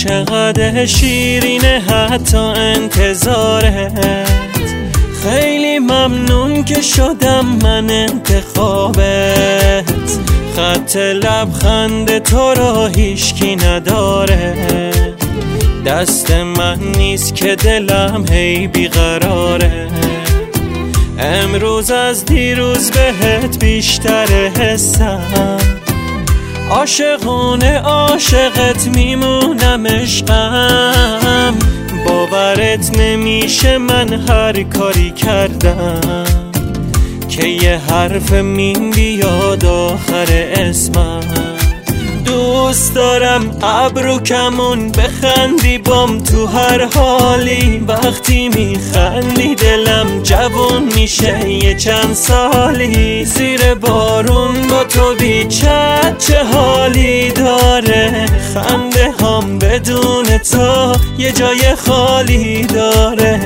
چقدر شیرینه حتی انتظارت. خیلی ممنون که شدم من انتخابت. خط لبخند تو را هیچکی نداره. دست من نیست که دلم هی بیقراره. امروز از دیروز بهت بیشتر حسم. عاشقونه عاشقت میمونم عشقم. باورت نمیشه من هر کاری کردم که یه حرف مین بیاد آخر اسمم. دوست دارم ابرو کمون بخندی بام تو هر حالی. وقتی میخندی دلم جوون میشه یه چند سالی. زیر بارون با تو بیچت چه حالی داره. خنده هم بدون تو یه جای خالی داره.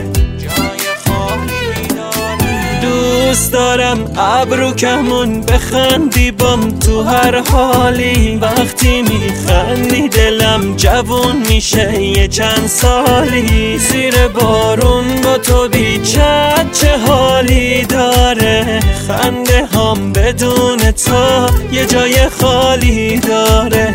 دوست دارم ابرو کمون بخندی بام تو هر حالی. وقتی میخندی دلم جوون میشه یه چند سالی. زیر بارون با تو بیچت چه حالی داره. خنده هم بدون تو یه جای خالی داره.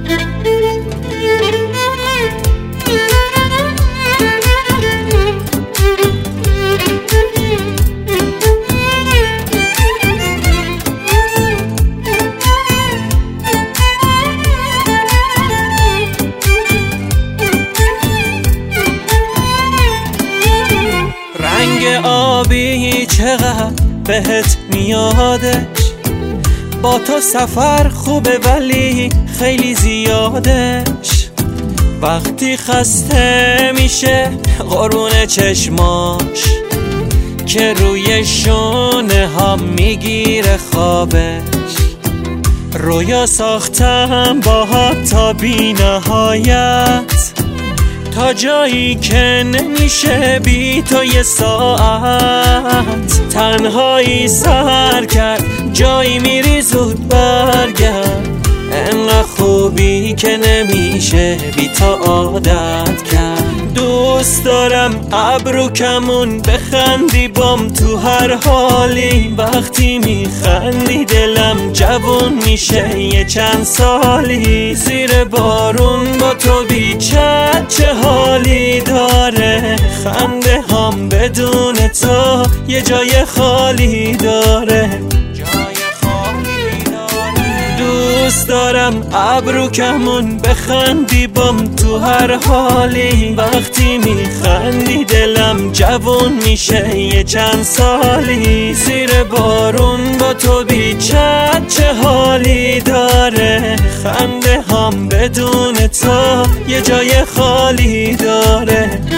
رنگ آبی چقدر بهت میادش. با تو سفر خوبه ولی خیلی زیادش. وقتی خسته میشه قرون چشماش که روی شونه ها میگیره خوابش. رویا ساختم با تا بی نهایت. تا جایی که نمیشه بی تو یه ساعت. تنهایی سر کرد جایی میری زود برگرد. انقدر خوبی که نمیشه بی تو عادت کرد. دوست دارم ابرو کمون بخندی بام تو هر حالی. وقتی میخندی دلم جوون میشه یه چند سالی. زیر بارون با تو بیچت چه حالی داره. خنده هم بدون تو یه جای خالی داره. دوست دارم ابرو کمون بخندی بام تو هر حالی. وقتی میخندی دلم جوون میشه یه چند سالی. زیر بارون با تو بیچت چه حالی داره. خنده هم بدون تو یه جای خالی داره.